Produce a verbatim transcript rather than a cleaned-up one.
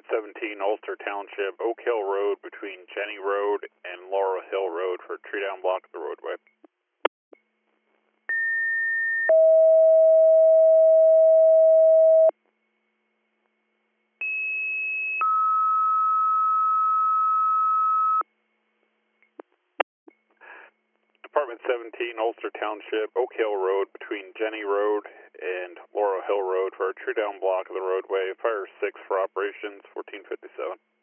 seventeen, Ulster Township, Oak Hill Road between Jenny Road and Laurel Hill Road for a tree down block of the roadway. Department seventeen, Ulster Township, Oak Hill Road between Jenny Road and Laurel Hill Road for a tree down block of the roadway. Fire six for operations, fourteen fifty-seven.